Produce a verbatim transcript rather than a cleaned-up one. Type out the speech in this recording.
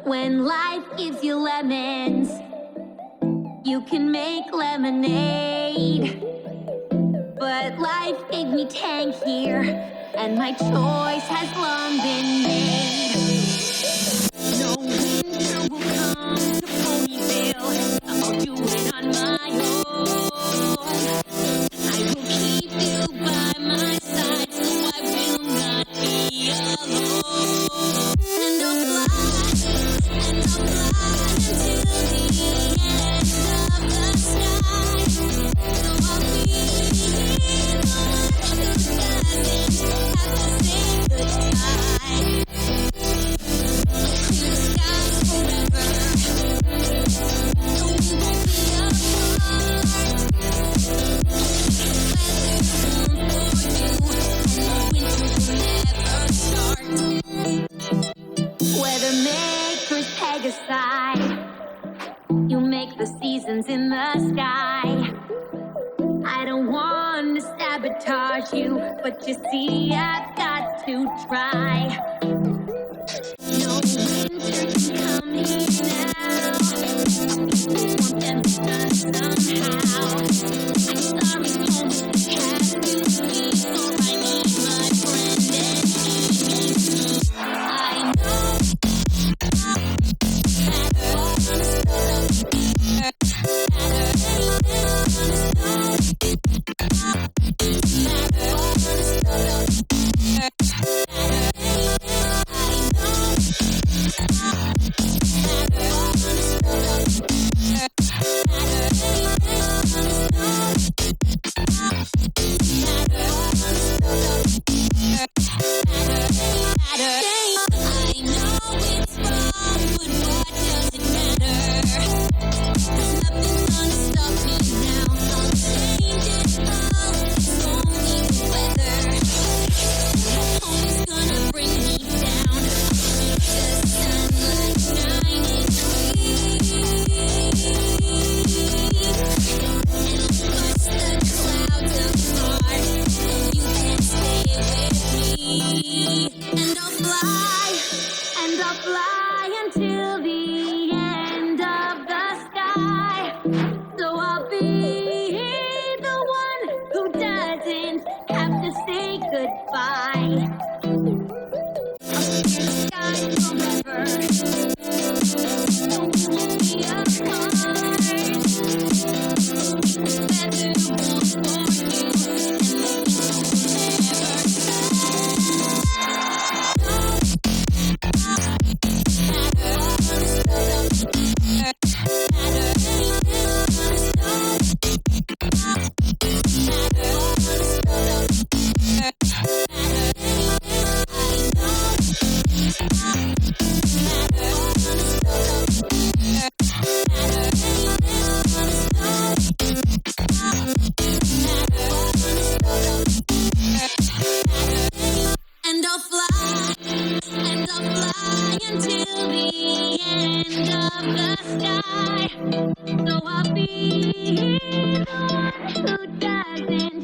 When life gives you lemons, you can make lemonade. But life gave me Tang here, and my choice has long been made. No winter will come to Ponyville. I'll do it on my own. I will keep you by my side, so I will not be alone. And I'll fly, and I'll fly until the end of the sky. So I'll be the one who doesn't have to say goodbye. Clear skies forever, no, we won't be apart. Weather makers peg a side. You make the seasons in the sky. I don't want to sabotage you, but you see, I've got to try. No winter can come here now. Warmth and the sun somehow. I'm sorry, Pony, have you seen? For I need my friend and me. I know. And I'll fly, and I'll fly until the end of the sky. So I'll be the one who doesn't have to say goodbye. I'll clear the sky forever, so we won't be apart. Weather won't for you, and And I'll fly, and I'll fly until the end of the sky. So I'll be the one who doesn't